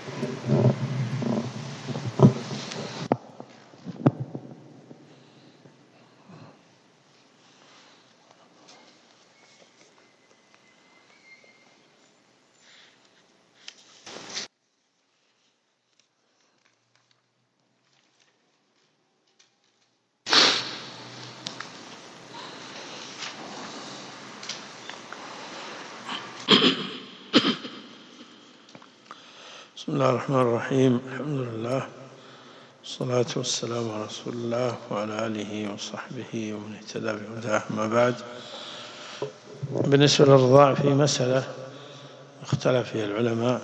بسم الله الرحمن الرحيم. الحمد لله والصلاة والسلام على رسول الله وعلى آله وصحبه ومن اهتدى بهداه. أما بعد، بالنسبة للرضاع في مسألة اختلف فيها العلماء،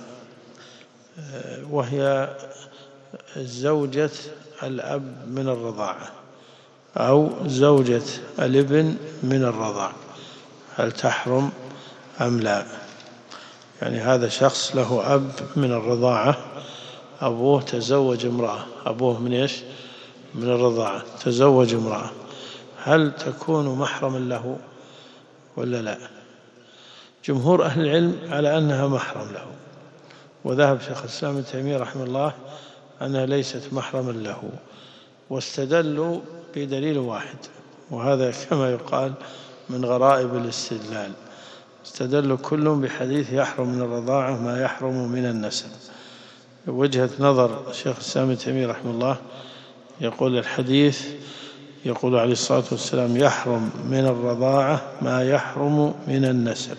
وهي زوجة الأب من الرضاعة أو زوجة الابن من الرضاع، هل تحرم أم لا؟ يعني هذا شخص له أب من الرضاعة، أبوه تزوج امرأة، أبوه من إيش؟ من الرضاعة، تزوج امرأة، هل تكون محرما له ولا لا؟ جمهور أهل العلم على أنها محرم له، وذهب شيخ الإسلام ابن تيمية رحمه الله أنها ليست محرما له، واستدلوا بدليل واحد، وهذا كما يقال من غرائب الاستدلال. استدلوا كلهم بحديث يحرم من الرضاعة ما يحرم من النسب. وجهة نظر شيخ الإسلام ابن تيمية رحمه الله، يقول الحديث يقول عليه الصلاة والسلام يحرم من الرضاعة ما يحرم من النسب.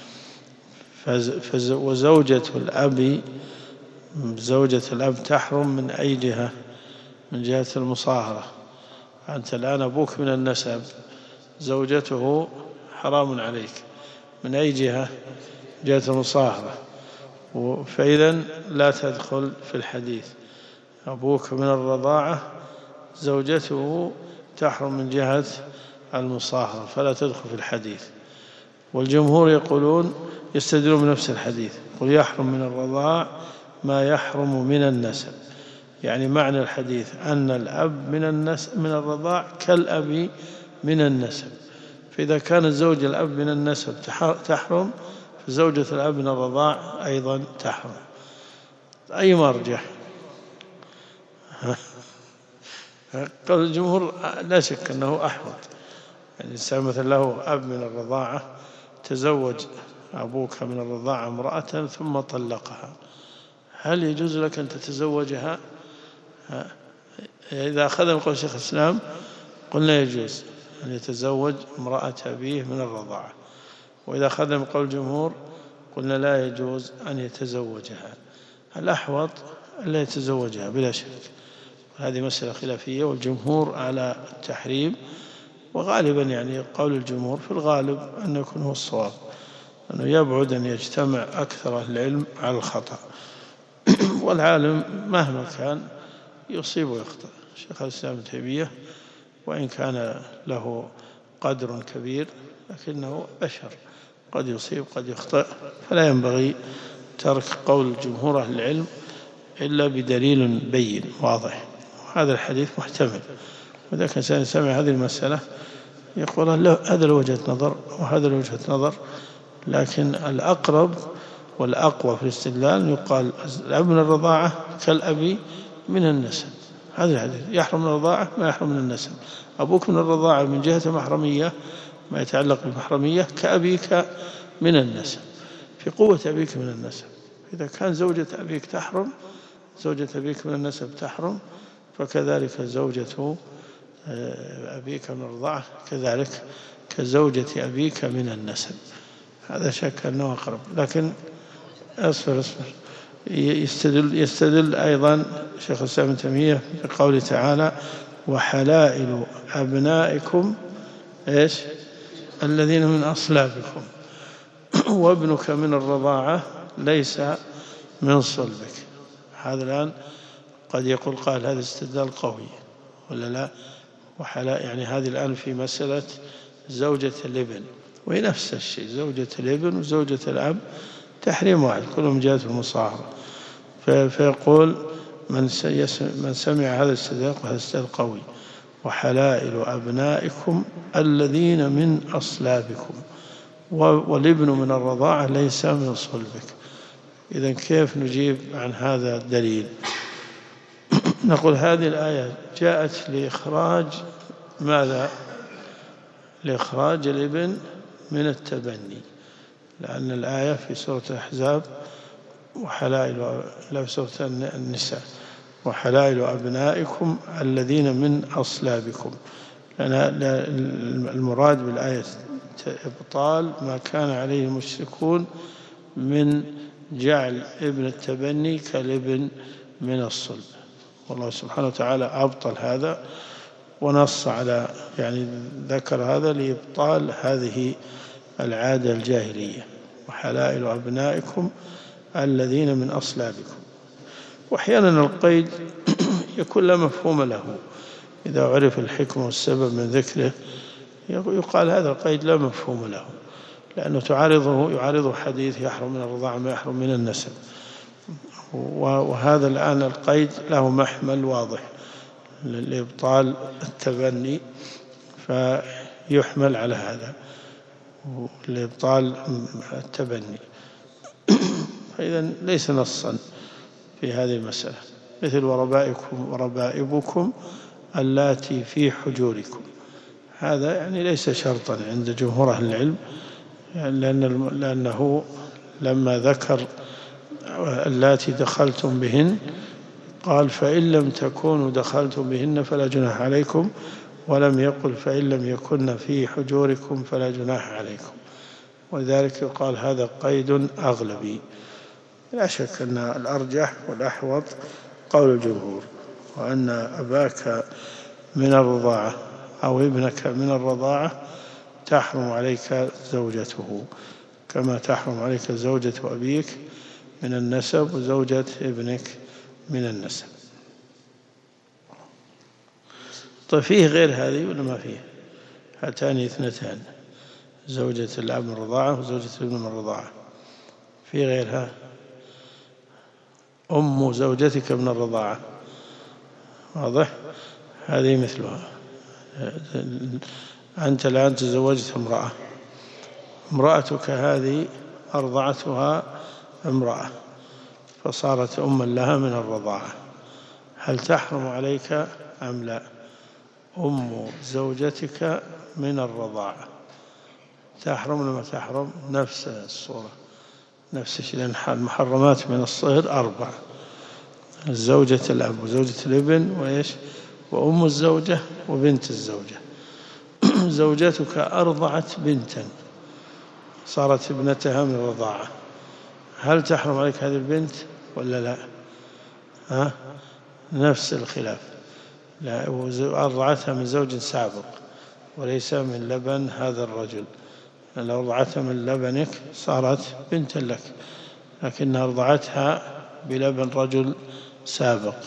وزوجة الأب، زوجة الأب تحرم من أي جهة؟ من جهة المصاهرة. أنت الآن أبوك من النسب، زوجته حرام عليك، من أي جهة؟ جهة المصاهرة، فإذا لا تدخل في الحديث. أبوك من الرضاعة، زوجته تحرم من جهة المصاهرة، فلا تدخل في الحديث. والجمهور يقولون يستدلون بنفس الحديث، يقول يحرم من الرضاع ما يحرم من النسب، يعني معنى الحديث أن الأب من الرضاع كالأب من النسب، فإذا كان الزوج الأب من النسب تحرم، فزوجة الأب من الرضاع أيضا تحرم. أي مرجح؟ قال الجمهور لا شك أنه أحوط، يعني مثل له أب من الرضاعة، تزوج أبوك من الرضاعة امرأة ثم طلقها، هل يجوز لك أن تتزوجها؟ إذا أخذنا من قول شيخ الإسلام قلنا يجوز أن يتزوج امرأة أبيه من الرضاعة، وإذا أخذنا من قول الجمهور قلنا لا يجوز أن يتزوجها. الأحوط ألا يتزوجها بلا شك، هذه مسألة خلافية، والجمهور على التحريم، وغالبا يعني قول الجمهور في الغالب أن يكون هو الصواب، أنه يبعد أن يجتمع أكثر أهل العلم على الخطأ. والعالم مهما كان يصيب ويخطئ. شيخ الإسلام ابن تيمية وإن كان له قدر كبير لكنه بشر، قد يصيب قد يخطئ، فلا ينبغي ترك قول جمهور أهل العلم إلا بدليل بين واضح. وهذا الحديث محتمل، وإذا كان إنسان سمع هذه المسألة يقول هذا وجهة نظر وهذا وجهة نظر، لكن الأقرب والأقوى في الاستدلال يقال الأب من الرضاعة كالأب من النسب. هذا الحديث يحرم من الرضاعة ما يحرم من النسب. أبوك من الرضاعة من جهة المحرمية، ما يتعلق بالمحرمية، كأبيك من النسب، في قوة أبيك من النسب. إذا كان زوجة أبيك تحرم، زوجة أبيك من النسب تحرم، فكذلك زوجة أبيك من الرضاعة كذلك كزوجة أبيك من النسب. هذا شك أنه أقرب، لكن أصبر يستدل أيضا شيخ الإسلام ابن تيمية بقوله تعالى وحلائل أبنائكم إيش؟ الذين من أصلابكم، وابنك من الرضاعة ليس من صلبك. هذا الآن قد يقول قال هذا استدلال قوي ولا لا؟ يعني هذه الآن في مسألة زوجة الابن، وهي نفس الشيء، زوجة الابن وزوجة الأب تحريم واحد، كلهم جاءت المصاهرة. فيقول من سمع هذا الاستدلال هذا استدلال قوي، وحلائل أبنائكم الذين من أصلابكم، والابن من الرضاعة ليس من صلبك. إذن كيف نجيب عن هذا الدليل؟ نقول هذه الآية جاءت لإخراج ماذا؟ لإخراج الابن من التبني، لأن الآية في سورة الأحزاب وحلائل، لا، في سورة النساء وحلائل أبنائكم الذين من أصلابكم، لأن المراد بالآية إبطال ما كان عليه المشركون من جعل ابن التبني كالابن من الصلب. والله سبحانه وتعالى أبطل هذا ونص على، يعني ذكر هذا لإبطال هذه العادة الجاهلية، وحلائل أبنائكم الذين من أصلابكم. وأحيانا القيد يكون لا مفهوم له، إذا عرف الحكمة والسبب من ذكره يقال هذا القيد لا مفهوم له، لأنه يعارضه حديث يحرم من الرضاعة ما يحرم من النسب، وهذا الآن القيد له محمل واضح لإبطال التبني، فيحمل على هذا لإبطال التبني. فإذا ليس نصا في هذه المسألة، مثل وربائبكم اللاتي في حجوركم، هذا يعني ليس شرطا عند جمهور أهل العلم، لأنه لما ذكر اللاتي دخلتم بهن قال فإن لم تكونوا دخلتم بهن فلا جناح عليكم، ولم يقل فإن لم يكن في حجوركم فلا جناح عليكم، ولذلك يقال هذا قيد أغلبي. لا شك أن الأرجح والأحوط قول الجمهور، وأن أباك من الرضاعة أو ابنك من الرضاعة تحرم عليك زوجته، كما تحرم عليك زوجة أبيك من النسب وزوجة ابنك من النسب. طيب فيه غير هذه ولا ما فيه؟ هاتان اثنتان، زوجة الأب من الرضاعة وزوجة الابن من الرضاعة، في غيرها؟ أم زوجتك من الرضاعة، واضح؟ هذه مثلها. أنت الآن تزوجت امرأتك هذه أرضعتها امرأة فصارت أما لها من الرضاعة، هل تحرم عليك أم لا؟ أم زوجتك من الرضاعة تحرم ولا ما تحرم؟ نفس الصورة، نفس الشيء، لأن المحرمات من الصهر 4: زوجة الأب وزوجة الابن وإيش وأم الزوجة وبنت الزوجة. زوجتك أرضعت بنتا صارت ابنتها من الرضاعة، هل تحرم عليك هذه البنت ولا لا؟ نفس الخلاف، لا، أرضعتها من زوج سابق وليس من لبن هذا الرجل، لو أرضعتها من لبنك صارت بنتا لك، لكنها أرضعتها بلبن رجل سابق،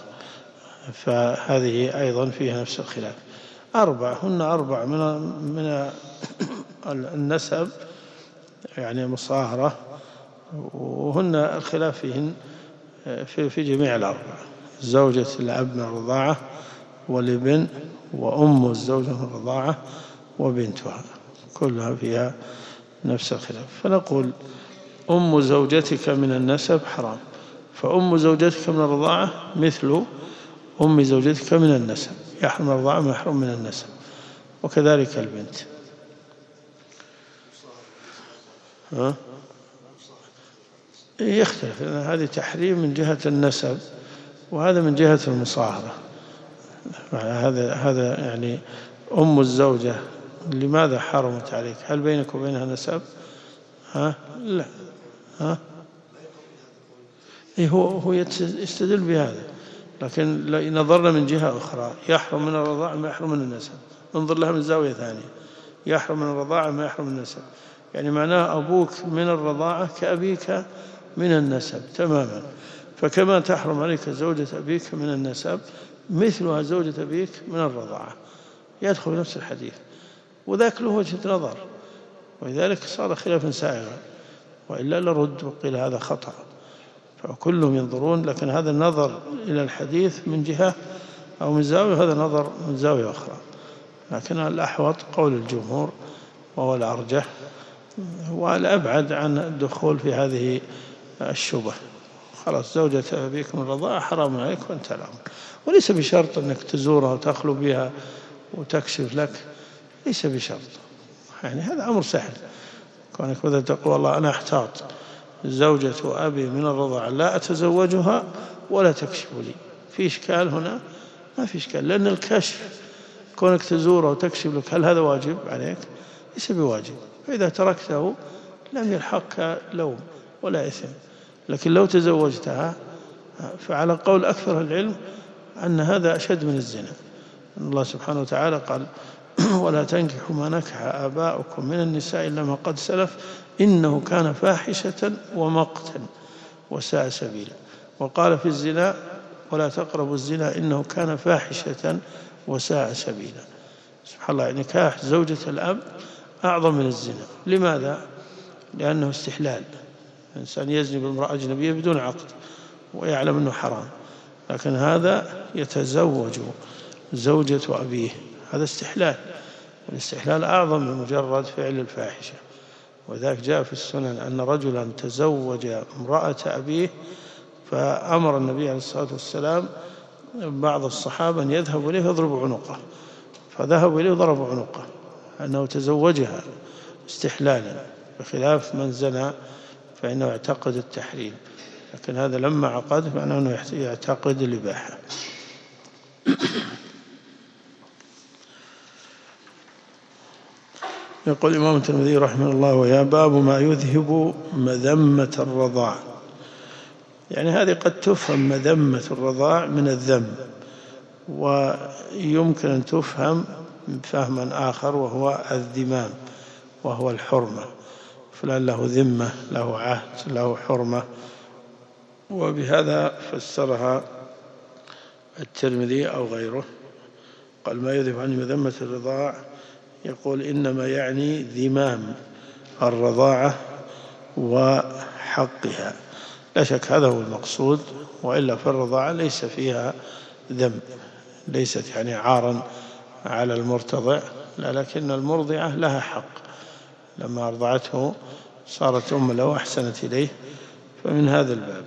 فهذه أيضا فيها نفس الخلاف. هن 4 من النسب، يعني مصاهرة، وهن الخلاف فيهن في جميع 4: زوجة الأب من الرضاعة والابن وأم الزوجة من الرضاعة وبنتها، كلها فيها نفس الخلاف. فنقول أم زوجتك من النسب حرام، فأم زوجتك من الرضاعة مثل أم زوجتك من النسب، يحرم الرضاعة ما يحرم من النسب، وكذلك البنت. يختلف، لأن هذه تحريم من جهة النسب وهذا من جهة المصاهرة. هذا يعني أم الزوجة لماذا حرمت عليك؟ هل بينك وبينها نسب؟ لا. هو يستدل بهذا، لكن لو نظرنا من جهة أخرى يحرم من الرضاعة ما يحرم من النسب، انظر لها من زاوية ثانية، يحرم من الرضاعة ما يحرم من النسب، يعني معناه أبوك من الرضاعة كأبيك من النسب تماما، فكما تحرم عليك زوجة أبيك من النسب مثلها زوجة أبيك من الرضاعة، يدخل نفس الحديث، وذاك له وجهة نظر، ولذلك صار خلافا سائغا، وإلا لرد وقيل هذا خطأ، فكلهم ينظرون، لكن هذا النظر إلى الحديث من جهة أو من زاوية، هذا نظر من زاوية أخرى، لكن الأحوط قول الجمهور وهو الأرجح والأبعد عن الدخول في هذه الشبهة. خلاص زوجة أبيك من الرضاعة حرام عليك وانتهى الأمر. وليس بشرط أنك تزورها وتخلو بها وتكشف لك، ليس بشرط، يعني هذا أمر سهل. كونك بدأ تقول والله أنا أحتاط زوجة أبي من الرضاعة لا أتزوجها ولا تكشف لي، في إشكال هنا؟ ما في إشكال، لأن الكشف كونك تزوره وتكشف لك هل هذا واجب عليك؟ ليس بواجب، فإذا تركته لم يلحقك لوم ولا إثم. لكن لو تزوجتها فعلى قول أكثر العلم أن هذا أشد من الزنا. أن الله سبحانه وتعالى قال ولا تنكحوا ما نكح آباؤكم من النساء إلا ما قد سلف إنه كان فاحشة ومقتا وساء سبيلا. وقال في الزنا ولا تقربوا الزنا إنه كان فاحشة وساء سبيلا. سبحان الله، يعني نكاح زوجة الأب أعظم من الزنا. لماذا؟ لأنه استحلال، الإنسان يزني بامرأة أجنبية بدون عقد ويعلم أنه حرام، لكن هذا يتزوج زوجة أبيه، هذا استحلال، والاستحلال أعظم من مجرد فعل الفاحشة. وذلك جاء في السنن أن رجلا تزوج امرأة أبيه فأمر النبي عليه الصلاة والسلام بعض الصحابة أن يذهبوا إليه يضربوا عنقه، فذهبوا إليه وضربوا عنقه أنه تزوجها استحلالا، بخلاف من زنى فإنه يعتقد التحريم، لكن هذا لما عقد معناه أنه يعتقد الإباحة. يقول الإمام الترمذي رحمه الله ويا باب ما يذهب مذمة الرضاع. يعني هذه قد تفهم مذمة الرضاع من الذم، ويمكن أن تفهم فهما آخر وهو الذمام، وهو الحرمة، فلان له ذمة، له عهد، له حرمة. وبهذا فسرها الترمذي أو غيره، قال ما يذهب عن مذمة الرضاع يقول إنما يعني ذمام الرضاعة وحقها، لا شك هذا هو المقصود، وإلا فالرضاعة ليس فيها ذنب، ليست يعني عارا على المرتضع، لا، لكن المرضعة لها حق، لما أرضعته صارت أم له أحسنت إليه، فمن هذا الباب.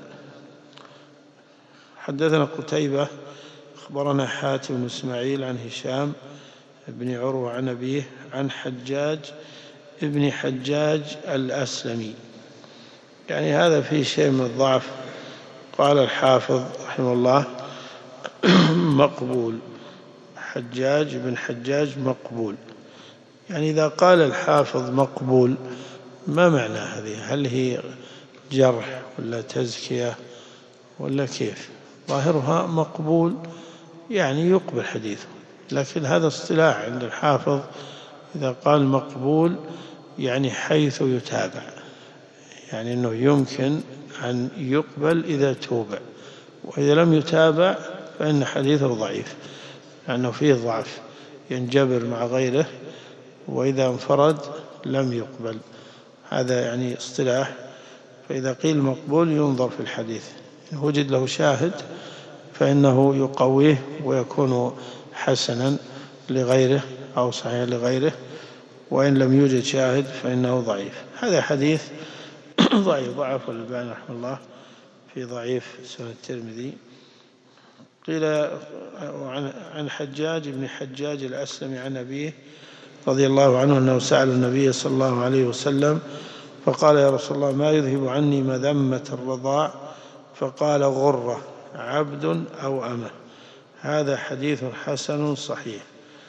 حدثنا قتيبة أخبرنا حاتم بن إسماعيل عن هشام بن عروة عن أبيه عن حجاج ابن حجاج الأسلمي. يعني هذا فيه شيء من الضعف. قال الحافظ رحمه الله مقبول، حجاج بن حجاج مقبول. يعني إذا قال الحافظ مقبول ما معنى هذه؟ هل هي جرح ولا تزكية ولا كيف؟ ظاهرها مقبول يعني يقبل حديثه، لكن هذا اصطلاح عند الحافظ، إذا قال مقبول يعني حيث يتابع، يعني أنه يمكن أن يقبل إذا توبع، وإذا لم يتابع فإن حديثه ضعيف، لأنه فيه ضعف ينجبر مع غيره، وإذا انفرد لم يقبل. هذا يعني اصطلاح. فإذا قيل مقبول ينظر في الحديث، إن وجد له شاهد فإنه يقويه ويكون حسنا لغيره أو صحيح لغيره، وإن لم يوجد شاهد فإنه ضعيف. هذا حديث ضعيف، ضعف الألباني رحمه الله في ضعيف سنن الترمذي. قيل عن حجاج بن حجاج الأسلمي عن أبيه رضي الله عنه أنه سأل النبي صلى الله عليه وسلم فقال يا رسول الله ما يذهب عني مذمة الرضاع؟ فقال غرة عبد أو أمة. هذا حديث حسن صحيح.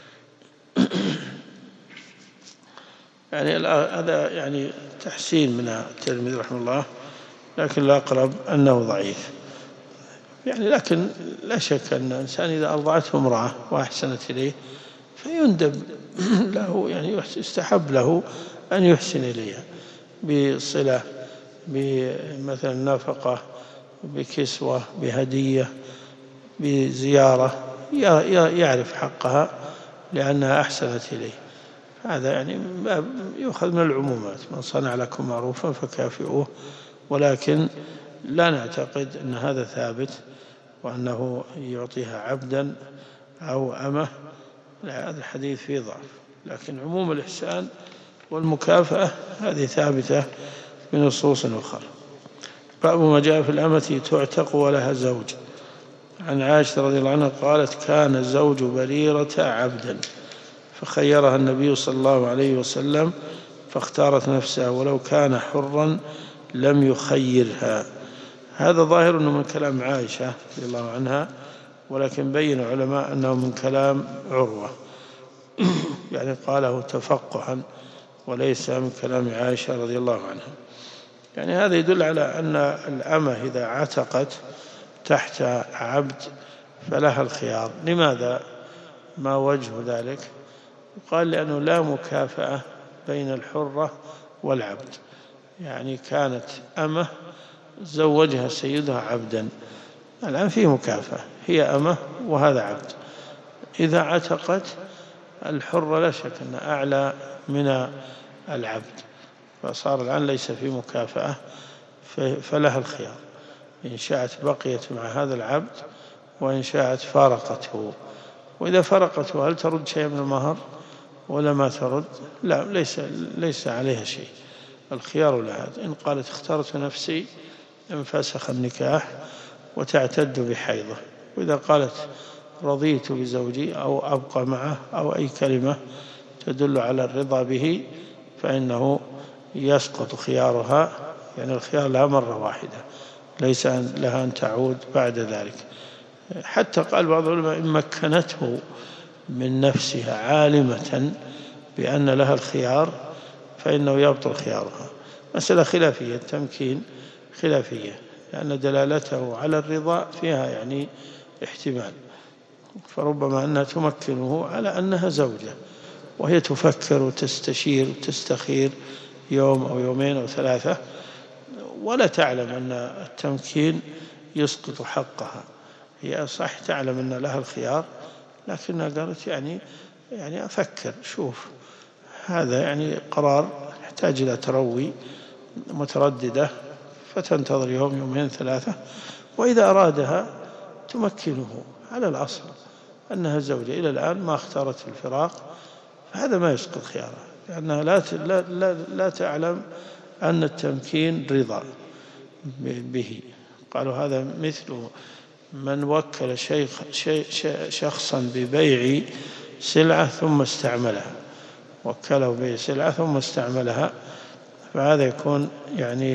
يعني هذا يعني تحسين من الترمذي رحمه الله، لكن الأقرب أنه ضعيف. يعني لكن لا شك أن الإنسان إذا أرضعته امرأة وأحسنت إليه فيندب له، يعني يستحب له أن يحسن إليها بصلة، بمثلا نفقة، بكسوة، بهدية، بزيارة، يعرف حقها لأنها أحسنت إليه. هذا يعني يؤخذ من العمومات، من صنع لكم معروفا فكافئوه، ولكن لا نعتقد أن هذا ثابت وأنه يعطيها عبدا أو أمه، لا، هذا الحديث فيه ضعف. لكن عموم الإحسان والمكافأة هذه ثابتة بنصوص أخرى. باب ما جاء في الأمة تعتق ولها زوج. عن عائشة رضي الله عنها قالت كان زوج بريرة عبدا فخيرها النبي صلى الله عليه وسلم فاختارت نفسها ولو كان حرا لم يخيرها. هذا ظاهر أنه من كلام عائشة رضي الله عنها، ولكن بين العلماء أنه من كلام عروة يعني قاله تفقها وليس من كلام عائشة رضي الله عنها. يعني هذا يدل على أن الأمة إذا عتقت تحت عبد فلها الخيار. لماذا؟ ما وجه ذلك؟ قال لأنه لا مكافأة بين الحرة والعبد، يعني كانت أمة زوجها سيدها عبدا، الآن في مكافأة، هي أمة وهذا عبد. إذا عتقت الحرة لا شك أن أعلى من العبد، فصار الآن ليس في مكافأة، فلها الخيار، إن شاءت بقيت مع هذا العبد وإن شاءت فارقته. وإذا فرقته هل ترد شيء من المهر ولا ما ترد؟ لا، ليس عليها شيء، الخيار لها. إن قالت اخترت نفسي انفسخ النكاح وتعتد بحيضه. وإذا قالت رضيت بزوجي أو أبقى معه أو أي كلمة تدل على الرضا به فإنه يسقط خيارها، يعني الخيار لها مرة واحدة، ليس لها أن تعود بعد ذلك. حتى قال بعض العلماء إن مكنته من نفسها عالمة بأن لها الخيار فإنه يبطل خيارها. مسألة خلافية، التمكين خلافية، لأن دلالته على الرضا فيها يعني احتمال، فربما أنها تمكنه على أنها زوجة وهي تفكر وتستشير وتستخير يوم أو يومين أو ثلاثة ولا تعلم أن التمكين يسقط حقها. هي صح تعلم أن لها الخيار، لكنها قالت يعني أفكر، شوف هذا يعني قرار يحتاج إلى تروي، مترددة، فتنتظر يوم يومين ثلاثة، وإذا أرادها تمكنه على الأصل أنها زوجة. إلى الآن ما اختارت الفراق، فهذا ما يسقط خيارها، لأنها لا تعلم أن التمكين رضا به. قالوا هذا مثل من وكل شخصا ببيع سلعة ثم استعملها، وكله ببيع سلعة ثم استعملها، فهذا يكون يعني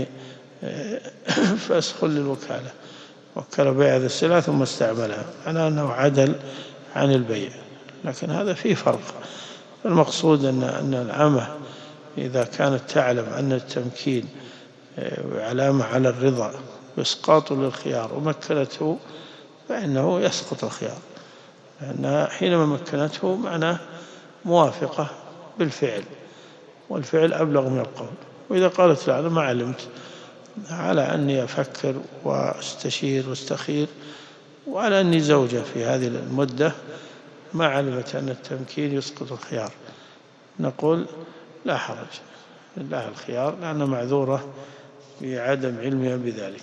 فسخ للوكالة، وكل بيع هذه السلعة ثم استعملها، على أنه عدل عن البيع. لكن هذا فيه فرق. المقصود أن العامة إذا كانت تعلم أن التمكين علامة على الرضا وإسقاط للخيار ومكنته فإنه يسقط الخيار، لأنها حينما مكنته معناه موافقة بالفعل، والفعل أبلغ من القول. وإذا قالت لا أنا ما علمت، على أني أفكر واستشير واستخير، وعلى أني زوجة في هذه المدة ما علمت أن التمكين يسقط الخيار، نقول لا حرج، لها الخيار لأنها معذورة بعدم علمها بذلك.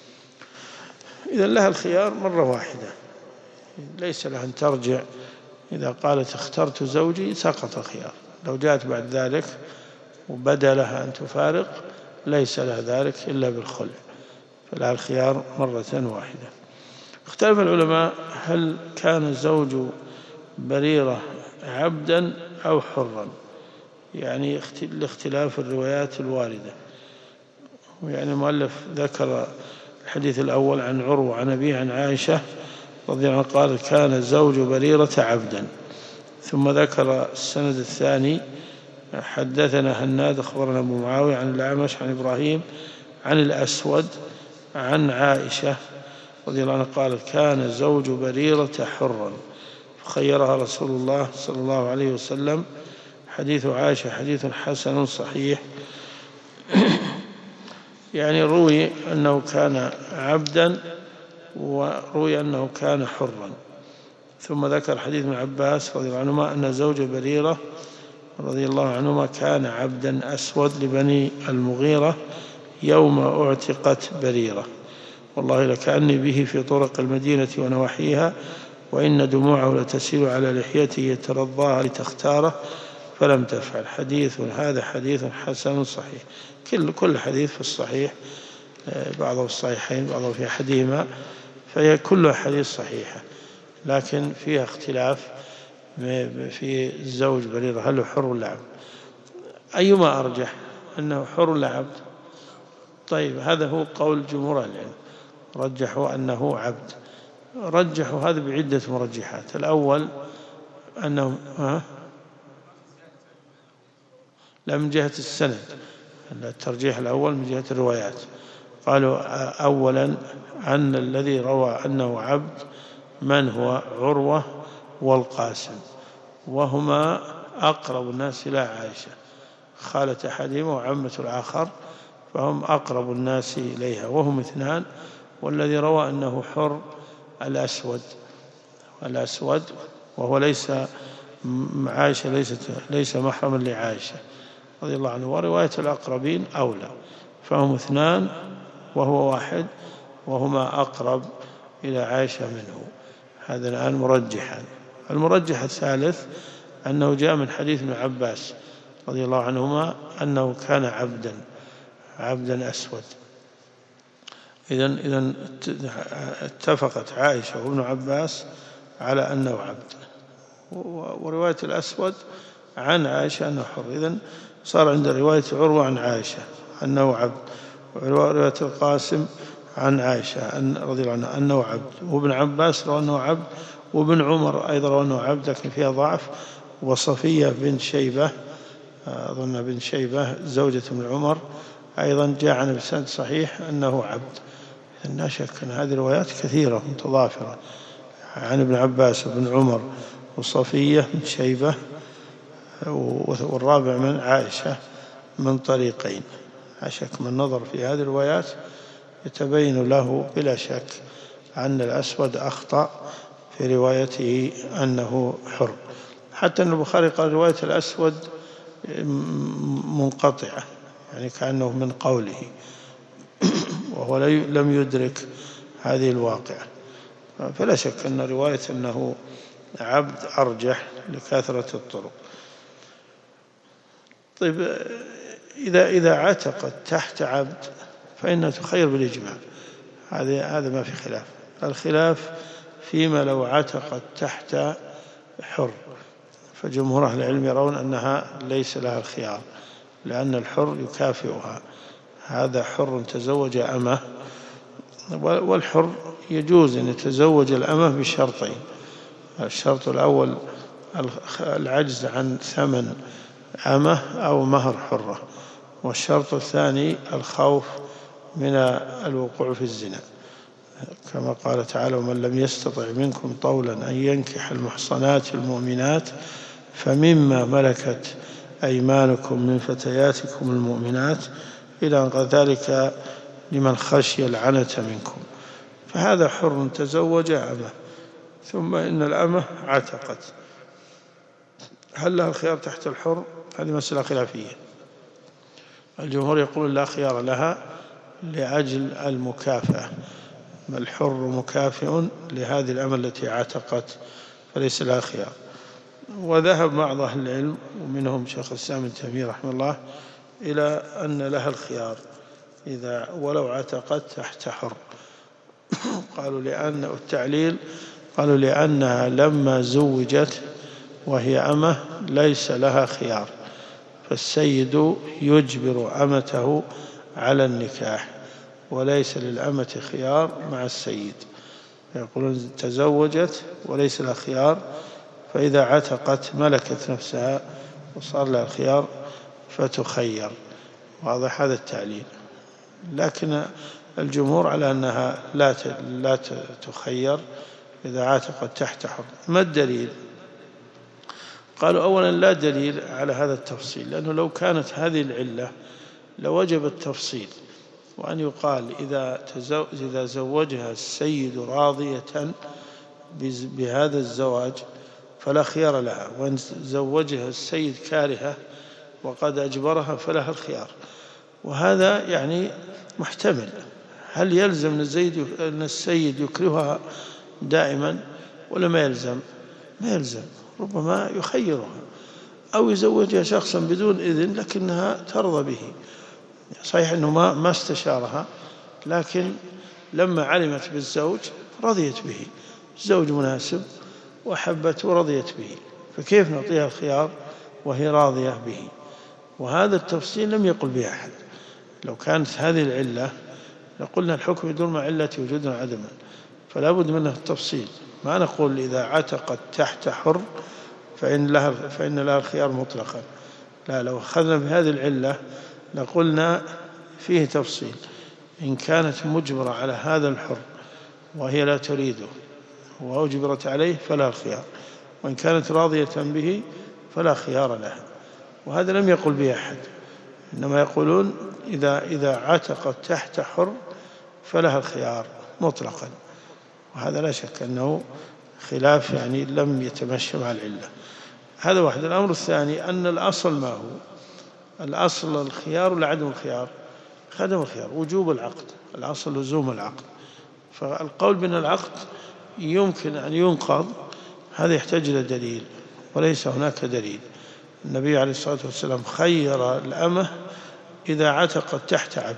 إذا لها الخيار مرة واحدة، ليس لها أن ترجع. إذا قالت اخترت زوجي سقط الخيار، لو جاءت بعد ذلك وبدا لها أن تفارق ليس لها ذلك إلا بالخلع، فلها الخيار مرة واحدة. اختلف العلماء هل كان زوج بريرة عبدا أو حرا، يعني لاختلاف الروايات الواردة. ويعني المؤلف ذكر الحديث الأول عن عروة عن أبيه عن عائشة رضي الله عنها قال كان زوج بريرة عبدا، ثم ذكر السند الثاني حدثنا هناد أخبرنا أبو معاوية عن الأعمش عن إبراهيم عن الأسود عن عائشة رضي الله عنها قالت كان زوج بريرة حرا فخيرها رسول الله صلى الله عليه وسلم. حديث عائشة حديث حسن صحيح. يعني روي أنه كان عبدا وروي أنه كان حرا. ثم ذكر حديث ابن عباس رضي الله عنهما أن زوج بريرة رضي الله عنهما كان عبدا أسود لبني المغيرة يوم اعتقت بريرة، والله لكأني به في طرق المدينة ونواحيها، وإن دموعه لتسيل على لحيته يترضاها لتختاره فلم تفعل. حديث هذا حديث حسن صحيح. كل حديث في الصحيح بعضه في الصحيحين بعضه في أحدهما، فهي كلها حديث صحيحة، لكن فيها اختلاف في الزوج بريرة هل هو حر ولا عبد. أيما أرجح، أنه حر ولا عبد؟ طيب هذا هو قول جمهور العلم، رجحوا أنه عبد. رجحوا هذا بعدة مرجحات. الأول أنه لا، من جهة السند، الترجيح الأول من جهة الروايات. قالوا أولا أن الذي روى أنه عبد من هو عروة والقاسم، وهما أقرب الناس إلى عائشة، خالة أحدهما وعمة الآخر، فهم أقرب الناس إليها وهم اثنان. والذي روى أنه حر الأسود وهو ليس عائشة، ليس محرما لعائشة رضي الله عنه، ورواية الأقربين أولى، فهم اثنان وهو واحد، وهما أقرب إلى عائشة منه. هذا الآن مرجحا. المرجح الثالث أنه جاء من حديث ابن عباس رضي الله عنهما أنه كان عبدا أسود. إذن اتفقت عائشة وابن عباس على أنه عبد، ورواية الأسود عن عائشة أنه حر. إذن صار عند رواية عروة عن عائشة أنه عبد، ورواية القاسم عن عائشة رضي الله عنها أنه عبد، وابن عباس روى أنه عبد، وابن عمر أيضا روى أنه عبد لكن فيها ضعف، وصفية بن شيبة أظن بن شيبة زوجة ابن عمر أيضا جاء عن بسند صحيح أنه عبد. لا شك أن هذه الروايات كثيرة متضافرة عن ابن عباس وابن عمر وصفية بن شيبة، والرابع من عائشة من طريقين. لا شك من نظر في هذه الروايات يتبين له بلا شك أن الأسود أخطأ في روايته أنه حر، حتى أن البخاري قال رواية الأسود منقطعة، يعني كأنه من قوله، وهو لم يدرك هذه الواقعة. فلا شك أن رواية أنه عبد أرجح لكثرة الطرق. طيب إذا عتقت تحت عبد فإنها تخير بالإجماع، هذا ما في خلاف. الخلاف فيما لو عتقت تحت حر، فجمهور أهل العلم يرون أنها ليس لها الخيار، لأن الحر يكافئها. هذا حر تزوج أمه، والحر يجوز أن يتزوج الأمة بشرطين: الشرط الأول العجز عن ثمن أمه أو مهر حرة، والشرط الثاني الخوف من الوقوع في الزنا، كما قال تعالى: ومن لم يستطع منكم طولا أن ينكح المحصنات المؤمنات فمما ملكت أيمانكم من فتياتكم المؤمنات إلى أن قال ذلك لمن خشي العنة منكم. فهذا حر تزوج أمه، ثم إن الأمة عتقت، هل لها الخيار تحت الحر؟ هذه مسألة خلافية. الجمهور يقول لا خيار لها لأجل المكافأة، الحر مكافئ لهذه الأمة التي عتقت فليس لها خيار. وذهب بعض أهل العلم ومنهم شيخ الإسلام ابن تيمية رحمه الله إلى أن لها الخيار إذا ولو عتقت تحت حر. قالوا لأن التعليل، قالوا لأنها لما زوجت وهي أمة ليس لها خيار، فالسيد يجبر أمته على النكاح وليس للأمة خيار مع السيد. يقولون تزوجت وليس لها خيار، فإذا عتقت ملكت نفسها وصار لها الخيار فتخير. واضح هذا التعليل. لكن الجمهور على أنها لا تخير إذا عتقت تحت حر. ما الدليل؟ قالوا أولا لا دليل على هذا التفصيل، لأنه لو كانت هذه العلة لوجب التفصيل، وأن يقال إذا زوجها السيد راضية بهذا الزواج فلا خيار لها، وإن زوجها السيد كارهة وقد أجبرها فلها الخيار. وهذا يعني محتمل. هل يلزم أن السيد يكرهها دائما ولا ما يلزم؟ ما يلزم، ربما يخيرها أو يزوجها شخصا بدون إذن لكنها ترضى به. صحيح أنه ما استشارها، لكن لما علمت بالزوج رضيت به، الزوج مناسب وحبته ورضيت به، فكيف نعطيها الخيار وهي راضية به؟ وهذا التفصيل لم يقل به أحد. لو كانت هذه العلة لقلنا الحكم يدور مع علة وجودا وعدما، فلا بد منه التفصيل. ما نقول إذا عتقت تحت حر فإن لها الخيار مطلقا، لا، لو أخذنا بهذه العلة لقلنا فيه تفصيل. إن كانت مجبرة على هذا الحر وهي لا تريده وأجبرت عليه فلا الخيار، وإن كانت راضية به فلا خيار لها. وهذا لم يقل به أحد، إنما يقولون إذا عتقت تحت حر فلها الخيار مطلقا، وهذا لا شك أنه خلاف يعني لم يتمشى مع العلة. هذا واحد. الأمر الثاني أن الأصل ما هو؟ الأصل الخيار ولا عدم الخيار؟ عدم الخيار، وجوب العقد، الأصل لزوم العقد. فالقول بأن العقد يمكن أن ينقض هذا يحتاج إلى دليل، وليس هناك دليل. النبي عليه الصلاة والسلام خير الأمة إذا عتقت تحت عبد،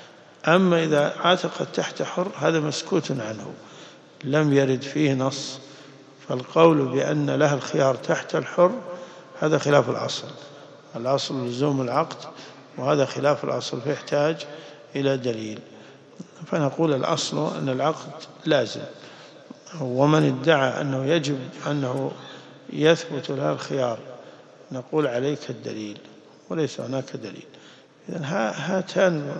أما إذا عتقت تحت حر هذا مسكوت عنه، لم يرد فيه نص. فالقول بأن لها الخيار تحت الحر هذا خلاف الأصل، الأصل لزوم العقد، وهذا خلاف الأصل فيحتاج إلى دليل. فنقول الأصل أن العقد لازم، ومن ادعى أنه يجب أنه يثبت لها الخيار نقول عليك الدليل، وليس هناك دليل. إذن هاتان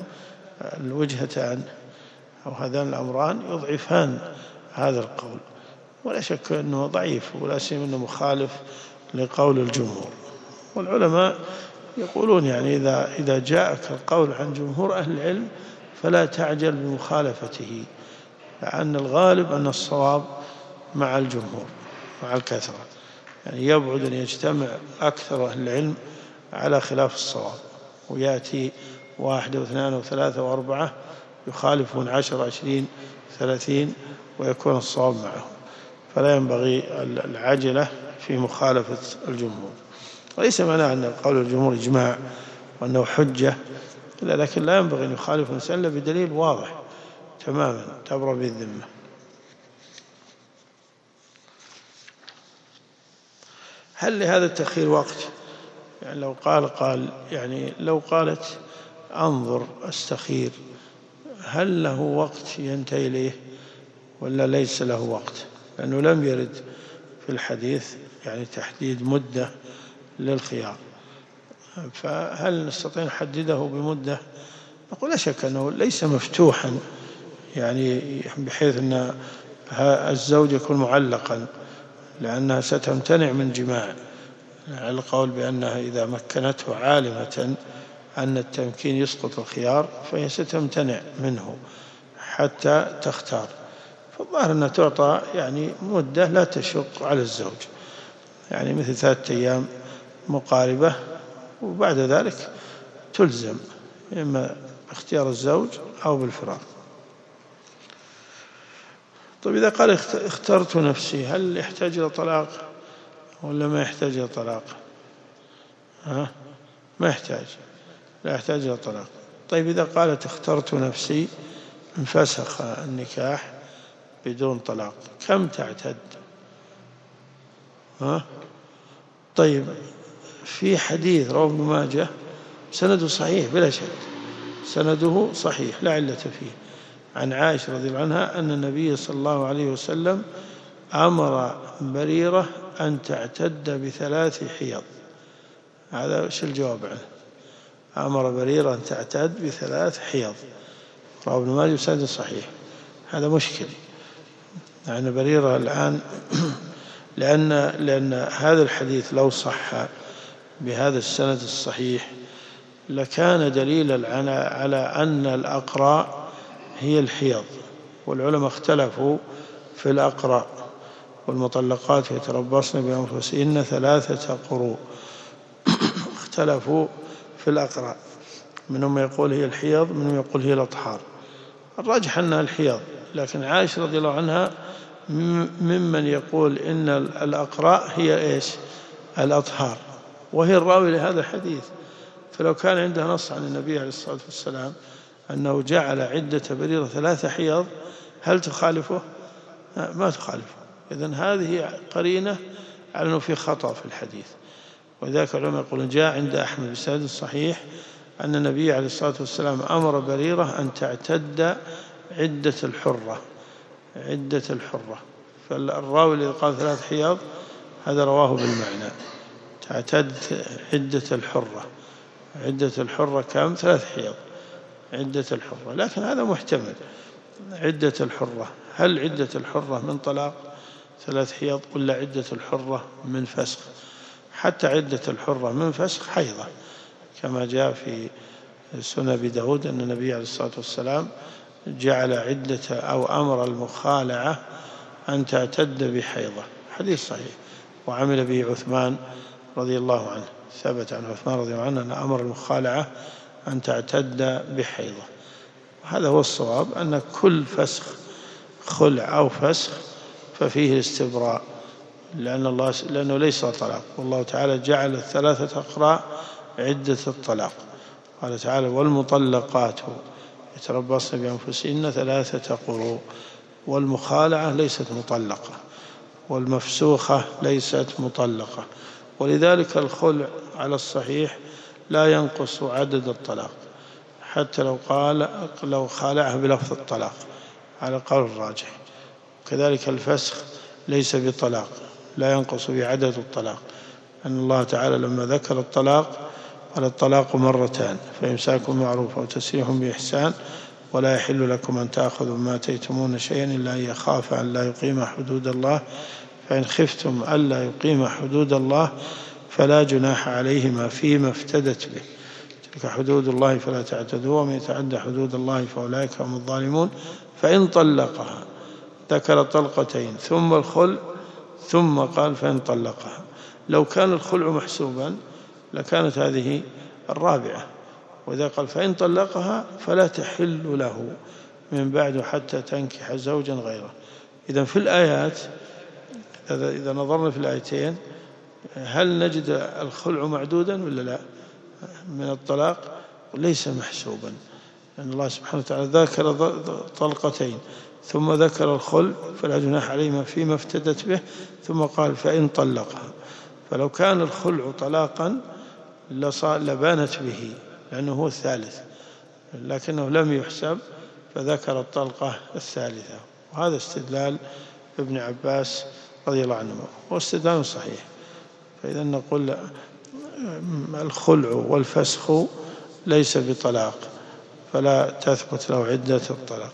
الوجهتان أو هذان الأمران يضعفان هذا القول، ولا شك أنه ضعيف، ولا سيما أنه مخالف لقول الجمهور. والعلماء يقولون يعني إذا جاءك القول عن جمهور أهل العلم فلا تعجل بمخالفته، لأن الغالب أن الصواب مع الجمهور مع الكثرة، يعني يبعد أن يجتمع أكثر أهل العلم على خلاف الصواب، ويأتي 1 و2 و3 و4 يخالفون 10 20 30 ويكون الصواب معهم. فلا ينبغي العجلة في مخالفة الجمهور. وليس معناه أن قول الجمهور إجماع وأنه حجة، لكن لا ينبغي أن يخالف المسألة بدليل واضح تماما تبرأ به الذمة. هل لهذا التأخير وقت؟ يعني لو قال يعني لو قالت أنظر أستخير، هل له وقت ينتهي إليه ولا ليس له وقت؟ لأنه لم يرد في الحديث يعني تحديد مدة للخيار، فهل نستطيع نحدده بمدة؟ نقول لا شك أنه ليس مفتوحا، يعني بحيث أن الزوج يكون معلقا، لأنها ستمتنع من جماع، على القول بأنها إذا مكنته عالمة أن التمكين يسقط الخيار فهي ستمتنع منه حتى تختار. فالظاهر أنها تعطى يعني مدة لا تشق على الزوج، يعني مثل 3 أيام مقاربة، وبعد ذلك تلزم إما باختيار الزوج أو بالفراق. طيب إذا قال اخترت نفسي، هل يحتاج إلى طلاق ولا ما يحتاج إلى طلاق؟ ما يحتاج، لا يحتاج إلى طلاق. طيب إذا قالت اخترت نفسي انفسخ النكاح بدون طلاق، كم تعتد؟ طيب في حديث رواه ابن ماجه سنده صحيح بلا شك، سنده صحيح لا علة فيه، عن عائشة رضي الله عنها أن النبي صلى الله عليه وسلم أمر بريرة أن تعتد ب3 حيض. هذا وش الجواب عنه؟ أمر بريرة أن تعتد ب3 حيض، رواه ابن ماجه سنده صحيح. هذا مشكل، يعني بريرة الآن لأن هذا الحديث لو صح بهذا السند الصحيح لكان دليلا على أن الأقراء هي الحيض، والعلماء اختلفوا في الأقراء، والمطلقات يتربصن بأنفسهن 3 قروء. اختلفوا في الأقراء، منهم يقول هي الحيض، منهم يقول هي الأطهار. الراجح أنها الحيض، لكن عائشة رضي الله عنها ممن يقول إن الأقراء هي إيش؟ الأطهار، وهي الراوي لهذا الحديث. فلو كان عندها نص عن النبي عليه الصلاة والسلام أنه جعل عدة بريرة 3 حيض، هل تخالفه؟ ما تخالفه. إذن هذه قرينة على أنه في خطأ في الحديث. وذلك العلماء يقولون جاء عند أحمد بسند صحيح أن النبي عليه الصلاة والسلام أمر بريرة أن تعتد عدة الحرة. فالراوي الذي قال 3 حيض هذا رواه بالمعنى، تعتد عدة الحرة كم؟ 3 حيض عدة الحرة. لكن هذا محتمل. عدة الحرة، هل عدة الحرة من طلاق 3 حيض ولا عدة الحرة من فسخ؟ حتى عدة الحرة من فسخ حيضة، كما جاء في سنن أبي داود أن النبي عليه الصلاة والسلام جعل عدة أو أمر المخالعة أن تعتد بحيضة، حديث صحيح. وعمل به عثمان رضي الله عنه، ثبت عن عثمان رضي الله عنه أن أمر المخالعة أن تعتد بحيضة. هذا هو الصواب، أن كل فسخ خلع أو فسخ ففيه الاستبراء، لأنه ليس طلاق. والله تعالى جعل 3 أقراء عدة الطلاق. قال تعالى والمطلقات يتربصن بأنفسهن 3 قروء. والمخالعة ليست مطلقة، والمفسوخة ليست مطلقة. ولذلك الخلع على الصحيح لا ينقص عدد الطلاق، حتى لو خالعها بلفظ الطلاق على قول الراجح. كذلك الفسخ ليس بطلاق، لا ينقص بعدد الطلاق، أن الله تعالى لما ذكر الطلاق قال الطلاق 2 فإمساك معروف أو تسريح بإحسان ولا يحل لكم أن تأخذوا ما آتيتمون شيئا إلا أن يخاف أن لا يقيم حدود الله، فإن خفتم ألا يقيم حدود الله فلا جناح عليهما فيما افتدت به، تلك حدود الله فلا تعتدوها ومن يتعدى حدود الله فأولئك هم الظالمون. فإن طلقها، ذكر 2 طلقتين ثم الخلع، ثم قال فإن طلقها. لو كان الخلع محسوبا لكانت هذه 4. وإذا قال فإن طلقها فلا تحل له من بعد حتى تنكح زوجا غيره. إذن في الآيات، إذا نظرنا في الآيتين، هل نجد الخلع معدودا ولا لا من الطلاق؟ ليس محسوبا، لأن الله سبحانه وتعالى ذكر 2 طلقتين ثم ذكر الخلع فلا جناح عليهما فيما افتدت به، ثم قال فإن طلقها. فلو كان الخلع طلاقا لبانت به لأنه هو الثالث، لكنه لم يحسب فذكر الطلقة الثالثة. وهذا استدلال ابن عباس رضي الله عنه، واستدلال صحيح. فإذا نقول الخلع والفسخ ليس بطلاق، فلا تثبت له عدة الطلاق.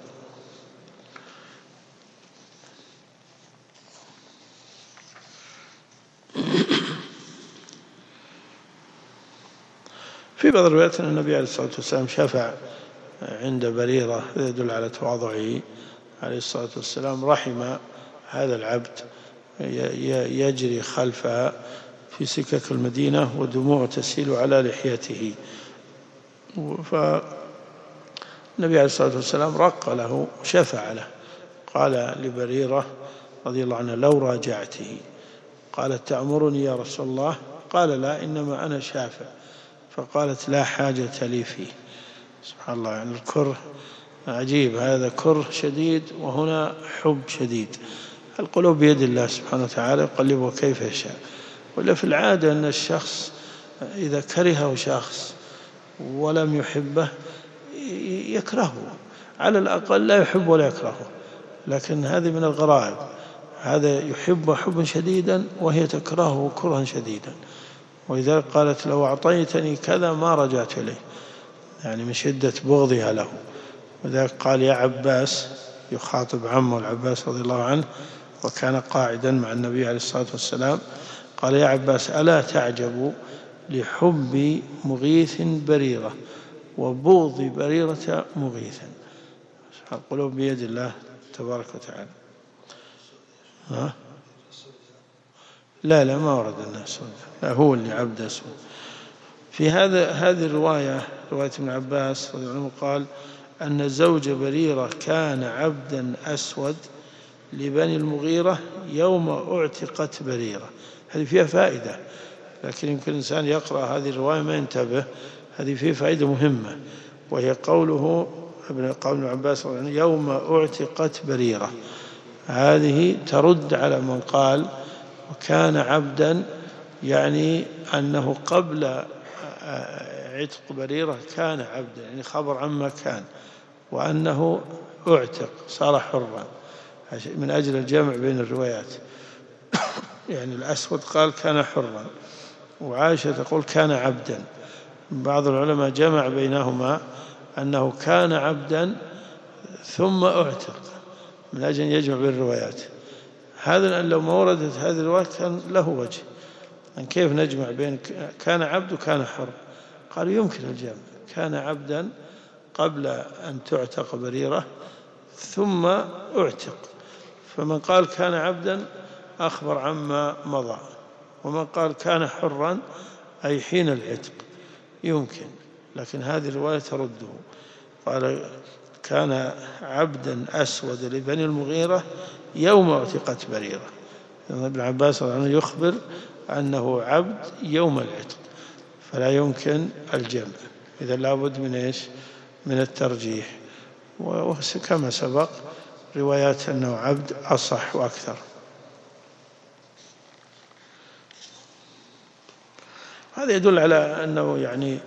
في بعض الروايات أن النبي عليه الصلاة والسلام شفع عند بريرة، يدل على تواضعه عليه الصلاة والسلام، رحم هذا العبد يجري خلفها في سكك المدينة ودموع تسيل على لحيته. فالنبي عليه الصلاة والسلام رق له وشفع له، قال لبريرة رضي الله عنها لو راجعته. قالت تأمرني يا رسول الله؟ قال لا، إنما أنا شافع. فقالت لا حاجة لي فيه. سبحان الله، يعني الكره عجيب، هذا كره شديد وهنا حب شديد. القلوب بيد الله سبحانه وتعالى يقلبها كيف يشاء. ولا في العادة أن الشخص إذا كرهه شخص ولم يحبه يكرهه، على الأقل لا يحب ولا يكرهه. لكن هذه من الغرائب، هذا يحب حبا شديدا وهي تكرهه كرها شديدا. ولذلك قالت لو أعطيتني كذا ما رجعت إليه، يعني من شدة بغضها له. وذلك قال يا عباس، يخاطب عمه العباس رضي الله عنه وكان قاعدا مع النبي عليه الصلاة والسلام، قال يا عباس ألا تعجب لحب مغيث بريرة وبغض بريرة مغيثا. القلوب بيد الله تبارك وتعالى. لا ما ورد الناس، لا هو اللي عبد أسود. في هذه الرواية، رواية ابن عباس رضي الله عنه، قال أن زوج بريرة كان عبدا أسود لبني المغيرة يوم اعتقت بريرة. هذه فيها فائدة، لكن يمكن الإنسان يقرأ هذه الرواية ما ينتبه. هذه فيها فائدة مهمة، وهي قول ابن عباس يوم اعتقت بريرة. هذه ترد على من قال وكان عبدا، يعني أنه قبل عتق بريرة كان عبدا، يعني خبر عما كان، وأنه اعتق صار حرا من أجل الجمع بين الروايات. يعني الأسود قال كان حرا، وعائشة تقول كان عبدا. بعض العلماء جمع بينهما أنه كان عبدا ثم اعتق من أجل أن يجمع بين الروايات. هذا لو ما وردت هذه الرواية كان له وجه، أن كيف نجمع بين كان عبد وكان حر؟ قالوا يمكن الجمع، كان عبدا قبل أن تعتق بريرة ثم اعتق، فمن قال كان عبدا أخبر عما مضى، ومن قال كان حرا أي حين العتق يمكن. لكن هذه الرواية ترده، قال كان عبدا أسود لبني المغيرة يوم اعتقت بريرة. ابن عباس رضي الله عنه يخبر أنه عبد يوم العتق، فلا يمكن الجمع. إذا لابد من إيش؟ من الترجيح. وكما سبق روايات أنه عبد أصح وأكثر. هذا يدل على أنه يعني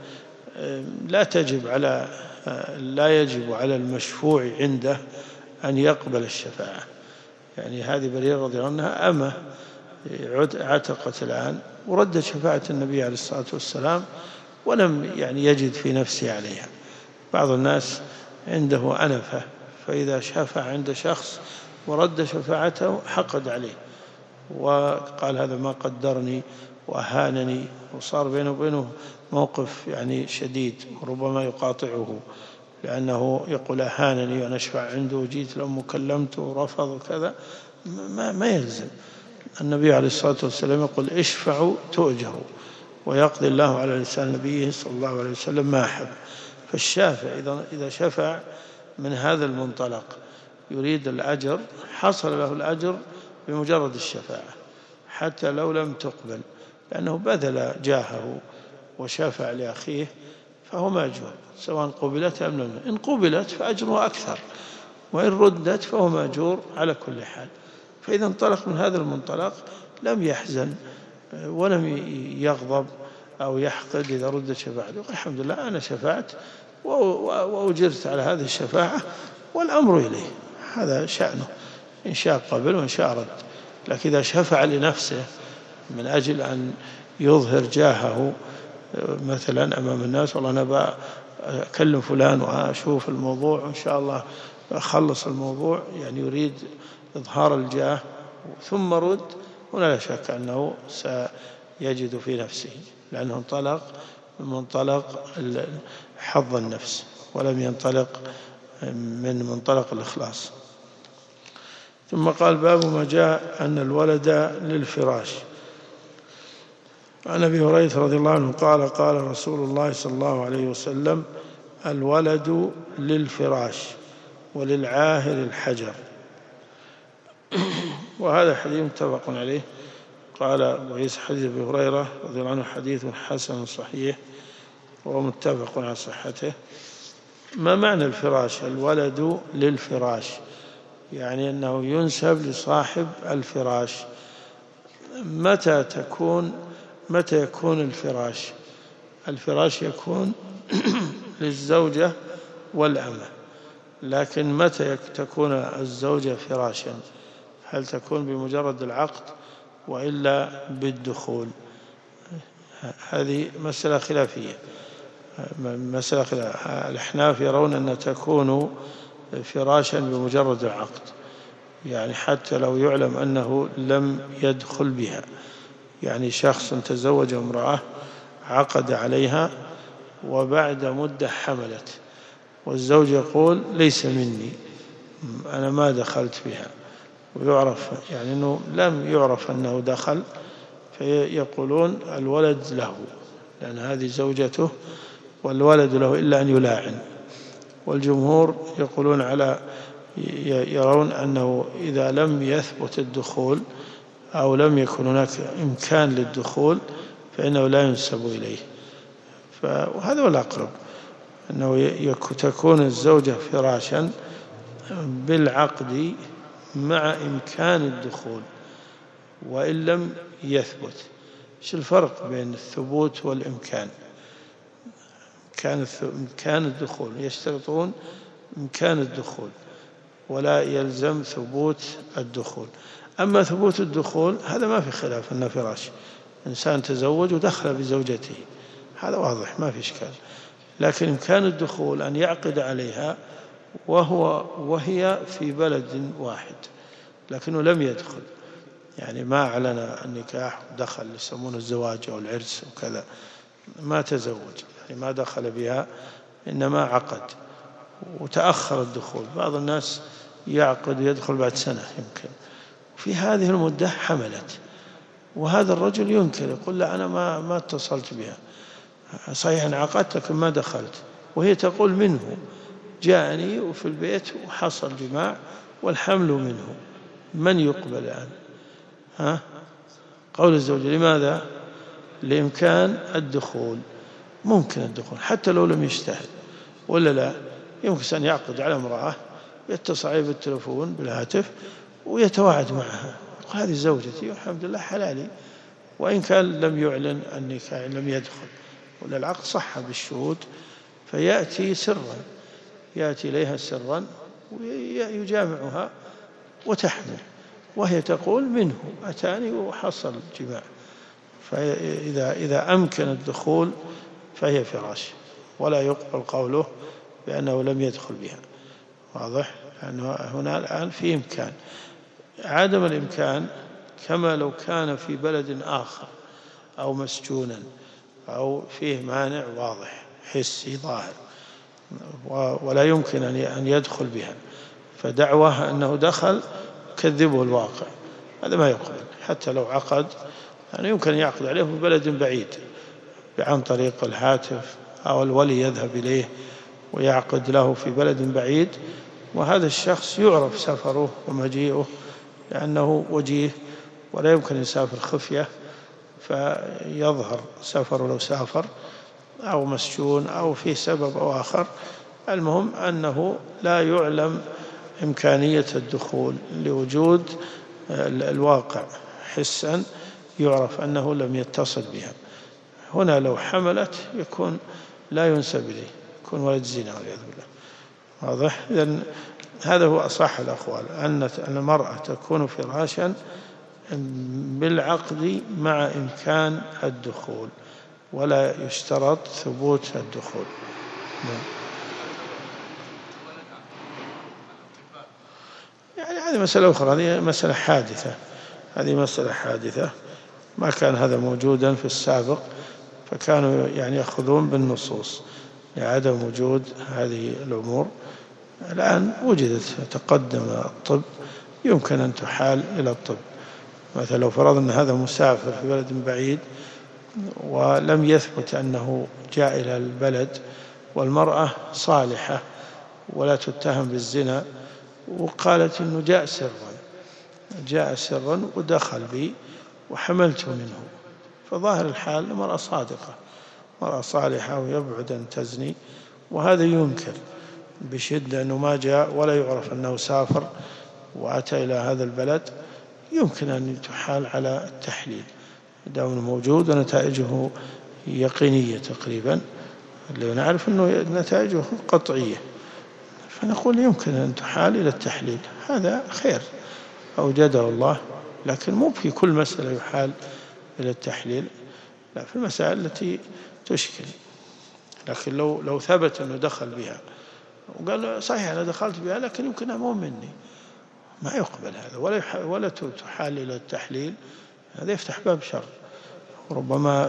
لا يجب على المشفوع عنده أن يقبل الشفاعة. يعني هذه بريرة رضي الله عنها أمة عتقت الآن وردت شفاعة النبي عليه الصلاة والسلام، ولم يعني يجد في نفسه عليها. بعض الناس عنده أنفة، فإذا شفع عند شخص ورد شفاعته حقد عليه وقال هذا ما قدرني وأهانني، وصار بينه وبينه موقف يعني شديد، وربما يقاطعه لأنه يقول أهانني وأنا أشفع عنده وجيت لما كلمته ورفض وكذا. ما يلزم. النبي عليه الصلاة والسلام يقول اشفعوا تؤجروا، ويقضي الله على لسان نبيه صلى الله عليه وسلم ما أحب. فالشافع إذا شفع من هذا المنطلق يريد الأجر حصل له الأجر بمجرد الشفاعة حتى لو لم تقبل، لأنه بذل جاهه وشفع لأخيه، فهو مأجور سواء قبلت أم لم. إن قبلت فأجره أكثر، وإن ردت فهو مأجور على كل حال. فإذا انطلق من هذا المنطلق لم يحزن ولم يغضب أو يحقد إذا ردت شفاعته. يقول الحمد لله أنا شفعت وأجرت على هذه الشفاعة والأمر إليه، هذا شأنه، إن شاء قبل وإن شاء رد. لكن إذا شفع لنفسه من أجل أن يظهر جاهه مثلا أمام الناس، والله أنا أكلم فلان وأشوف الموضوع وإن شاء الله أخلص الموضوع، يعني يريد إظهار الجاه ثم رد، هنا لا شك أنه سيجد في نفسه، لأنه انطلق من منطلق حظ النفس ولم ينطلق من منطلق الإخلاص. ثم قال باب ما جاء أن الولد للفراش. عن أبي هريرة رضي الله عنه قال قال رسول الله صلى الله عليه وسلم الولد للفراش وللعاهر الحجر. وهذا حديث متفق عليه. قال أبو عيسى حديث أبي هريرة رضي الله عنه حديث حسن صحيح ومتفق على صحته. ما معنى الفراش؟ الولد للفراش يعني أنه ينسب لصاحب الفراش. متى يكون الفراش؟ الفراش يكون للزوجة والأمة، لكن متى تكون الزوجة فراشا؟ هل تكون بمجرد العقد وإلا بالدخول؟ هذه مسألة خلافية. الأحناف يرون أن تكون فراشا بمجرد العقد، يعني حتى لو يعلم أنه لم يدخل بها، يعني شخص تزوج امرأة عقد عليها وبعد مدة حملت والزوج يقول ليس مني أنا ما دخلت بها، ويعرف يعني أنه لم يعرف أنه دخل، فيقولون الولد له لأن هذه زوجته والولد له إلا أن يلاعن. والجمهور يرون أنه إذا لم يثبت الدخول أو لم يكن هناك إمكان للدخول فإنه لا ينسب إليه، وهذا هو الأقرب. أنه تكون الزوجة فراشا بالعقد مع إمكان الدخول وإن لم يثبت. إيش الفرق بين الثبوت والإمكان؟ إمكان الدخول، يشترطون إمكان الدخول ولا يلزم ثبوت الدخول. أما ثبوت الدخول هذا ما في خلاف أنه فراش، إنسان تزوج ودخل بزوجته، هذا واضح ما في إشكال. لكن إمكان الدخول أن يعقد عليها وهي في بلد واحد لكنه لم يدخل، يعني ما أعلن النكاح ودخل، يسمونه الزواج أو العرس وكذا، ما تزوج يعني ما دخل بها إنما عقد وتأخر الدخول. بعض الناس يعقد ويدخل بعد سنة يمكن، في هذه المدة حملت، وهذا الرجل ينكر يقول لا أنا ما اتصلت بها، صحيح أنا عقدت لكن ما دخلت، وهي تقول منه جاءني وفي البيت وحصل جماع والحمل منه. من يقبل الآن؟ قول الزوج لماذا؟ لإمكان الدخول، ممكن الدخول حتى لو لم يشتهد، ولا لا يمكن أن يعقد على امرأة يتصل عليه بالتلفون بالهاتف ويتواعد معها، يقول هذه زوجتي والحمد لله حلالي، وإن كان لم يعلن النكاح لم يدخل، ولا العقد صح بالشهود، فيأتي سرا، يأتي إليها سرا ويجامعها وتحمل، وهي تقول منه أتاني وحصل جماع. فإذا أمكن الدخول فهي فراش، ولا يقبل قوله بأنه لم يدخل بها. واضح؟ لأنه هنا الآن في إمكان. عدم الإمكان كما لو كان في بلد آخر أو مسجونا أو فيه مانع واضح حسي ظاهر ولا يمكن أن يدخل بها، فدعوه أنه دخل كذبه الواقع، هذا ما يقبل. حتى لو عقد يعني يمكن أن يعقد عليه في بلد بعيد عن طريق الهاتف أو الولي يذهب إليه ويعقد له في بلد بعيد، وهذا الشخص يعرف سفره ومجيئه لأنه وجيه ولا يمكن أن يسافر خفية فيظهر سفره لو سافر أو مسجون أو في سبب أو آخر. المهم أنه لا يعلم إمكانية الدخول لوجود الواقع حسا يعرف أنه لم يتصل بها. هنا لو حملت يكون لا ينسب إليه، يكون ولد زنا والعياذ بالله. واضح؟ إذن هذا هو أصح الأقوال، أن المرأة تكون فراشا بالعقد مع إمكان الدخول ولا يشترط ثبوت الدخول. يعني هذه مسألة أخرى، هذه مسألة حادثة، هذه مسألة حادثة ما كان هذا موجودا في السابق، فكانوا يعني يأخذون بالنصوص لعدم وجود هذه الأمور. الآن وجدت، تقدم الطب، يمكن أن تحال إلى الطب. مثلا لو فرضنا هذا مسافر في بلد بعيد ولم يثبت أنه جاء إلى البلد والمرأة صالحة ولا تتهم بالزنا، وقالت إنه جاء سرا ودخل بي وحملت منه، فظاهر الحال المرأة صادقة، مرأة صالحة ويبعد أن تزني، وهذا ينكر بشدة أنه ما جاء ولا يعرف أنه سافر وأتى إلى هذا البلد، يمكن أن تحال على التحليل دام موجود ونتائجه يقينية تقريبا، اللي نعرف أنه نتائجه قطعية، فنقول يمكن أن تحال إلى التحليل، هذا خير أوجده الله، لكن مو في كل مسألة يحال إلى التحليل، لا، في المسائل التي تشكل. لكن لو ثبت أنه دخل بها وقال صحيح أنا دخلت بها لكن يمكنها مو مني، ما يقبل هذا ولا تحال إلى التحليل، هذا يفتح باب شر وربما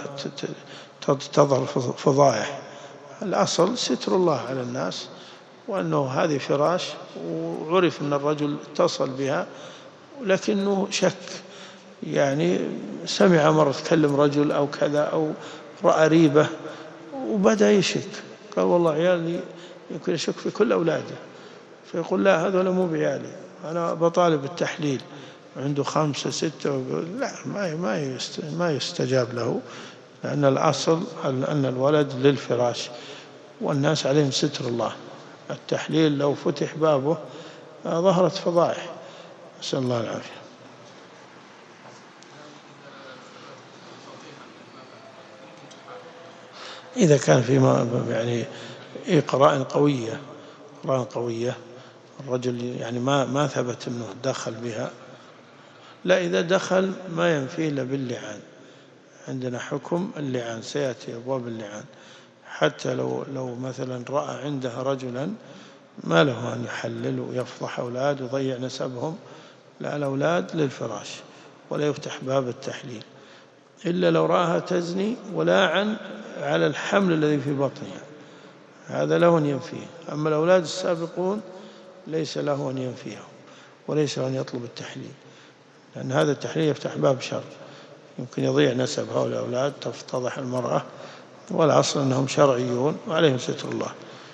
تظهر فضائح. الأصل ستر الله على الناس، وأنه هذه فراش وعرف أن الرجل اتصل بها لكنه شك، يعني سمع مرة تكلم رجل أو كذا أو رأى ريبة وبدأ يشك، قال والله عيالي يمكن يشك في كل أولاده، فيقول لا هذا مو بعيالي، أنا بطالب التحليل، عنده 5 6، لا ما يستجاب له، لأن الأصل أن الولد للفراش والناس عليهم ستر الله. التحليل لو فتح بابه ظهرت فضائح، نسأل الله العافية. إذا كان في يعني قرائن قوية الرجل يعني ما ثبت أنه دخل بها، لا، إذا دخل ما ينفيه إلا باللعان. عندنا حكم اللعان، سيأتي أبواب اللعان. حتى لو مثلا رأى عندها رجلا ما له أن يحلل ويفضح أولاد ويضيع نسبهم، لا، الأولاد للفراش ولا يفتح باب التحليل إلا لو رآها تزني ولاعن على الحمل الذي في بطنها، هذا له أن ينفيه. أما الأولاد السابقون ليس له أن ينفيهم وليس له أن يطلب التحليل، لأن هذا التحليل يفتح باب شر، يمكن يضيع نسب هؤلاء الأولاد، تفتضح المرأة، والأصل أنهم شرعيون وعليهم ستر الله.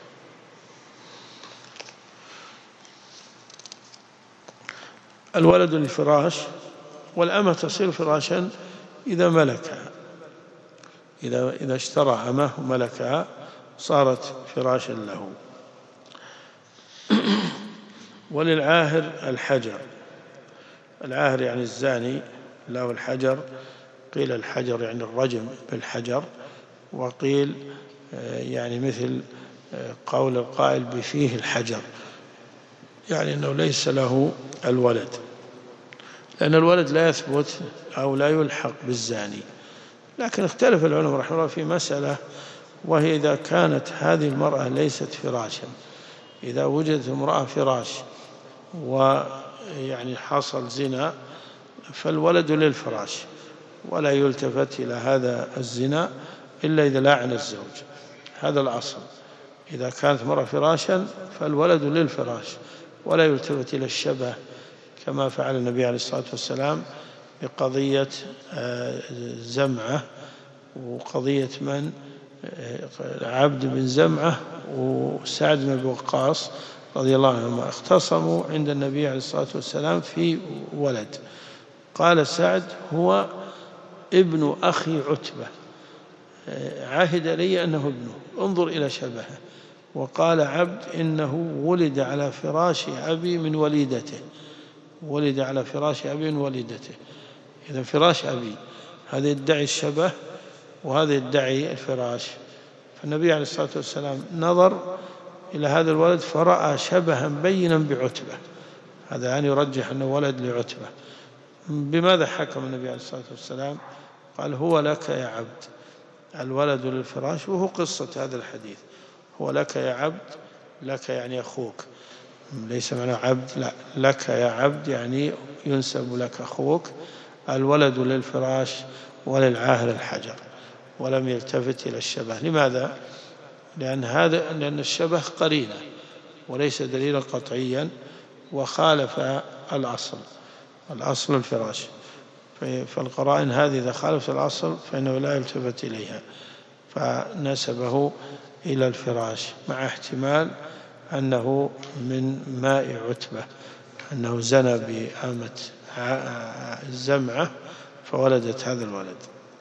الولد للفراش، والأمة تصير فراشا إذا ملكها، إذا اشترى أمه وملكها صارت فراشا له. وللعاهر الحجر، العاهر يعني الزاني، له الحجر، قيل الحجر يعني الرجم بالحجر، وقيل يعني مثل قول القائل بفيه الحجر، يعني أنه ليس له الولد، لأن الولد لا يثبت أو لا يلحق بالزاني. لكن اختلف العلماء رحمه الله في مسألة، وهي إذا كانت هذه المرأة ليست فراشا، إذا وجدت امرأة فراش ويعني حصل زنا، فالولد للفراش ولا يلتفت إلى هذا الزنا إلا إذا لاعن الزوج، هذا الأصل. إذا كانت مرأة فراشا فالولد للفراش ولا يلتفت إلى الشبه، كما فعل النبي عليه الصلاة والسلام بقضية زمعة وقضية من عبد بن زمعة وسعد بن أبي وقاص رضي الله عنهما، اختصموا عند النبي عليه الصلاة والسلام في ولد. قال سعد: هو ابن أخي عتبة، عهد لي أنه ابنه، انظر إلى شبهه. وقال عبد: إنه ولد على فراش أبي من وليدته، ولد على فراش أبي من وليدته. إذا فراش أبي هذا يدعي الشبه وهذا يدعي الفراش. فالنبي عليه الصلاة والسلام نظر إلى هذا الولد فرأى شبها بينا بعتبة، هذا يعني يرجح أنه ولد لعتبة. بماذا حكم النبي عليه الصلاة والسلام؟ قال: هو لك يا عبد، الولد للفراش، وهو قصة هذا الحديث، هو لك يا عبد، لك يعني أخوك، ليس معنى عبد، لا، لك يا عبد يعني ينسب لك أخوك، الولد للفراش وللعاهر الحجر، ولم يلتفت إلى الشبه. لماذا؟ لأن الشبه قرينة وليس دليلا قطعيا، وخالف الأصل الفراش، فالقرائن هذه إذا خالفت الأصل فإنه لا يلتفت إليها، فنسبه إلى الفراش، مع احتمال أنه من ماء عتبة، أنه زنى بأمة زمعة فولدت هذا الولد.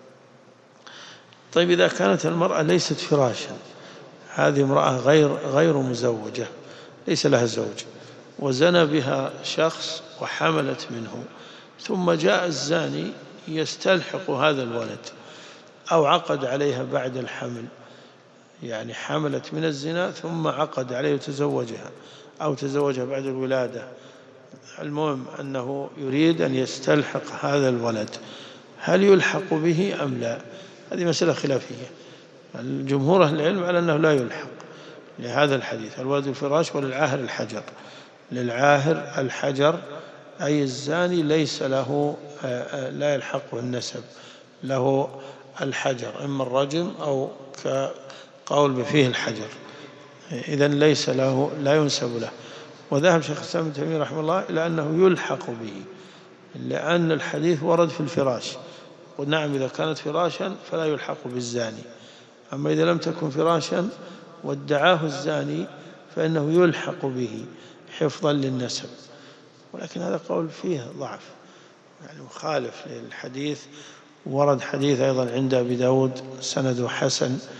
طيب، إذا كانت المرأة ليست فراشا، هذه امرأة غير مزوجة، ليس لها زوج، وزنى بها شخص وحملت منه، ثم جاء الزاني يستلحق هذا الولد، أو عقد عليها بعد الحمل، يعني حملت من الزنا ثم عقد عليه وتزوجها، أو تزوجها بعد الولادة، المهم أنه يريد أن يستلحق هذا الولد، هل يلحق به أم لا؟ هذه مسألة خلافية. الجمهور أهل العلم على أنه لا يلحق لهذا الحديث، الولد الفراش وللعاهر الحجر. للعاهر الحجر أي الزاني ليس له، لا يلحقه النسب، له الحجر، إما الرجم أو كقول بفيه الحجر، إذن ليس له، لا ينسب له. وذهب شيخ الإسلام ابن تيمية رحمه الله إلى أنه يلحق به، لأن الحديث ورد في الفراش، ونعم إذا كانت فراشا فلا يلحق بالزاني، أما إذا لم تكن فراشا وادعاه الزاني فإنه يلحق به حفظا للنسب. ولكن هذا قول فيه ضعف، يعني مخالف للحديث. ورد حديث أيضا عند أبي داود سنده حسن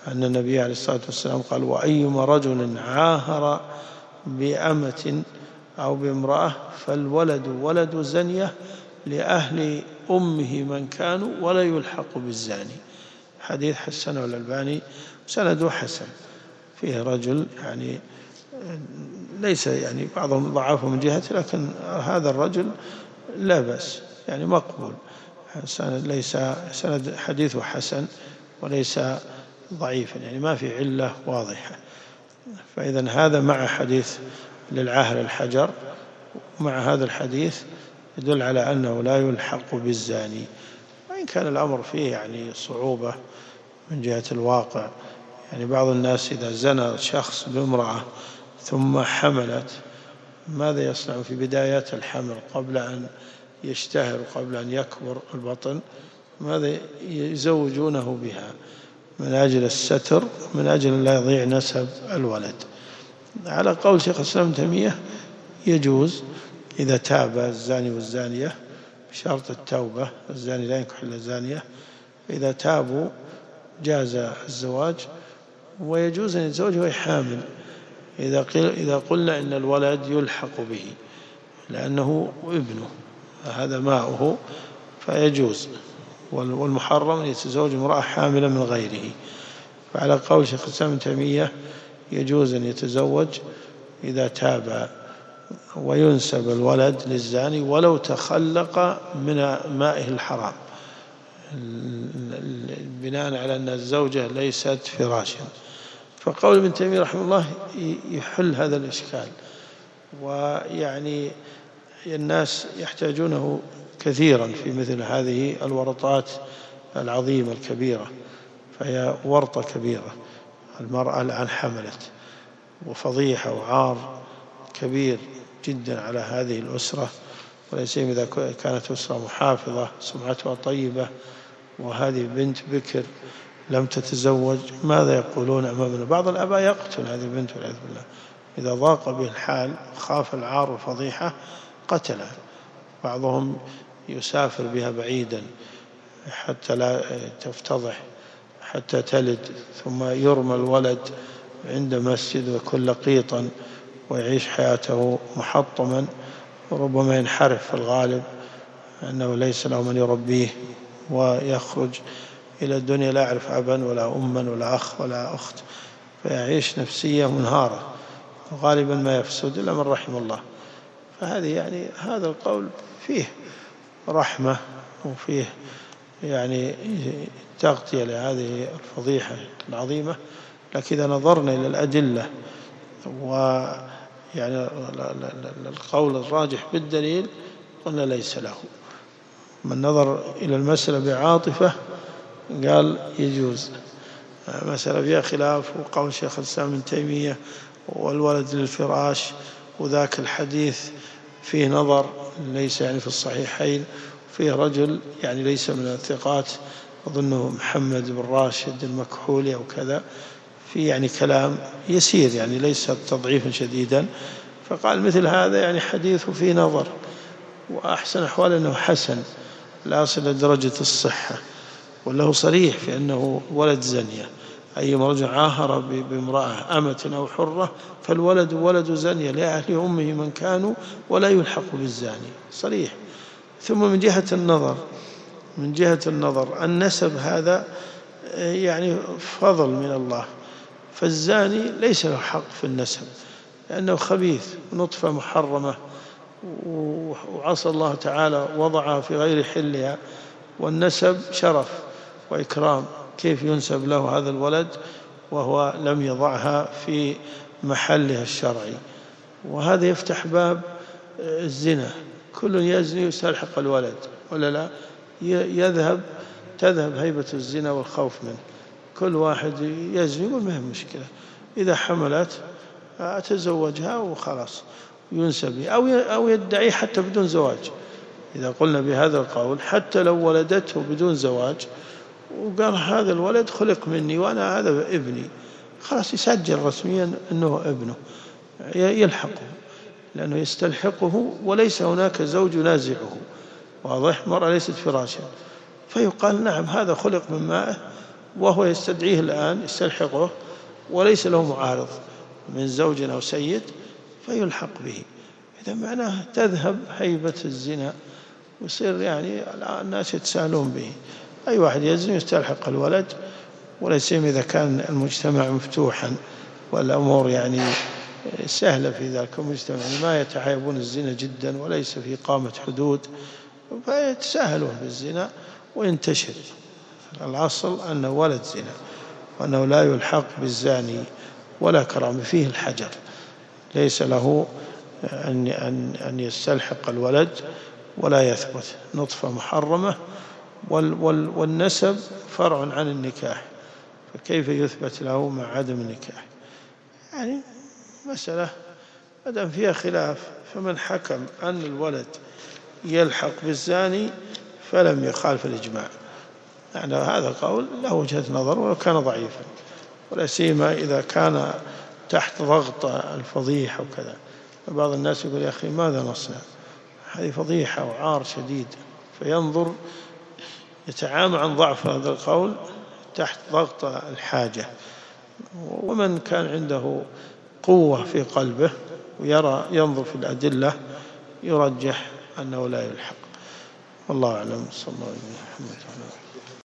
أن النبي عليه الصلاة والسلام قال: وأيما رجل عاهر بأمة أو بامرأة فالولد ولد زنية لأهل أمه من كانوا ولا يلحق بالزاني. حديث حسنه الألباني سنده حسن، فيه رجل يعني ليس يعني بعضهم ضعفه من جهته، لكن هذا الرجل لا بأس يعني مقبول، ليس سند حديثه حسن وليس ضعيفا، يعني ما في علة واضحة. فإذا هذا مع حديث للعاهر الحجر، مع هذا الحديث يدل على أنه لا يلحق بالزاني، وإن كان الأمر فيه يعني صعوبة من جهة الواقع. يعني بعض الناس إذا زنى شخص بامرأة ثم حملت، ماذا يصنع في بدايات الحمل قبل أن يشتهر وقبل أن يكبر البطن؟ ماذا يزوجونه بها من أجل الستر، من أجل أن لا يضيع نسب الولد. على قول شيخ الإسلام ابن تيمية يجوز إذا تاب الزاني والزانية بشرط التوبة، الزاني لا ينكح إلا الزانية، إذا تابوا جاز الزواج، ويجوز أن يتزوج وهي حامل إذا قلنا إن الولد يلحق به لأنه ابنه، هذا ماؤه فيجوز. والمحرم أن يتزوج امرأة حاملة من غيره. فعلى قول شيخ الإسلام ابن تيمية يجوز أن يتزوج إذا تاب، وينسب الولد للزاني ولو تخلق من مائه الحرام، بناء على أن الزوجة ليست فراشا. فقول ابن تيمية رحمه الله يحل هذا الإشكال، ويعني الناس يحتاجونه كثيرا في مثل هذه الورطات العظيمة الكبيرة، فهي ورطة كبيرة. المرأة الآن حملت، وفضيحة وعار كبير جدا على هذه الأسرة، ولا سيما إذا كانت أسرة محافظة سمعتها طيبة، وهذه بنت بكر لم تتزوج، ماذا يقولون أمامنا؟ بعض الآباء يقتل هذه البنت والعياذ بالله، إذا ضاق به الحال خاف العار والفضيحة قتلها. بعضهم يسافر بها بعيدا حتى لا تفتضح، حتى تلد، ثم يرمى الولد عند مسجد ويكون لقيطا ويعيش حياته محطما، وربما ينحرف في الغالب أنه ليس له من يربيه، ويخرج إلى الدنيا لا يعرف أبا ولا أما ولا أخ ولا أخت، فيعيش نفسية منهارة، وغالبا ما يفسد إلا من رحم الله. فهذه يعني هذا القول فيه رحمة وفيه يعني تغطية لهذه الفضيحة العظيمة، لكن إذا نظرنا إلى الأدلة ويعني القول الراجح بالدليل قلنا ليس له. من نظر إلى المسألة بعاطفة قال يجوز، مسألة فيها خلاف، وقول شيخ الإسلام ابن تيمية والولد للفراش، وذاك الحديث فيه نظر ليس يعني في الصحيحين، فيه رجل يعني ليس من الثقات أظنه محمد بن راشد المكحولي أو كذا، في يعني كلام يسير يعني ليس تضعيفا شديدا، فقال مثل هذا يعني حديثه فيه نظر، وأحسن أحوال أنه حسن لا يصل لدرجة الصحة، وله صريح في أنه ولد زنية. أيما رجل عاهر بامرأة أمة أو حرة فالولد ولد زنية لأهل أمه من كانوا ولا يلحق بالزاني، صريح. ثم من جهة النظر النسب هذا يعني فضل من الله، فالزاني ليس له حق في النسب لأنه خبيث، نطفة محرمة وعصى الله تعالى وضعها في غير حلها، والنسب شرف وإكرام، كيف ينسب له هذا الولد وهو لم يضعها في محلها الشرعي؟ وهذا يفتح باب الزنا، كل يزني يستلحق الولد ولا لا، تذهب هيبة الزنا والخوف منه، كل واحد يزني يقول ما هي مشكلة، إذا حملت أتزوجها وخلاص ينسب، أو يدعي حتى بدون زواج. إذا قلنا بهذا القول حتى لو ولدته بدون زواج وقال هذا الولد خلق مني وأنا هذا ابني، خلاص يسجل رسميا أنه ابنه، يلحقه لأنه يستلحقه، وليس هناك زوج ينازعه، واضح، مرأة ليست فراشا، فيقال نعم هذا خلق من مائه وهو يستدعيه الآن يستلحقه وليس له معارض من زوج أو سيد فيلحق به. إذا معناه تذهب هيبة الزنا ويصير يعني الناس يتساهلون به. أي واحد يزني يستلحق الولد، ولا سيما إذا كان المجتمع مفتوحا والأمور يعني سهلة في ذلك المجتمع، يعني ما يتحايبون الزنا جدا وليس في إقامة حدود، فيتساهلون بالزنا وينتشر. الأصل أنه ولد زنا وأنه لا يلحق بالزاني ولا كرامة، فيه الحجر، ليس له أن يستلحق الولد ولا يثبت، نطفة محرمة، والنسب فرع عن النكاح، فكيف يثبت له مع عدم النكاح؟ يعني مسألة مادام فيها خلاف، فمن حكم أن الولد يلحق بالزاني فلم يخالف الإجماع. يعني هذا قول له وجهة نظر ولو كان ضعيفا، ولا سيما إذا كان تحت ضغط الفضيحة وكذا. بعض الناس يقول يا أخي ماذا نصنع، هذه فضيحة وعار شديد، فينظر يتعامى عن ضعف هذا القول تحت ضغط الحاجة. ومن كان عنده قوة في قلبه ويرى ينظر في الأدلة يرجح أنه لا يلحق. والله أعلم. صلى الله عليه وسلم.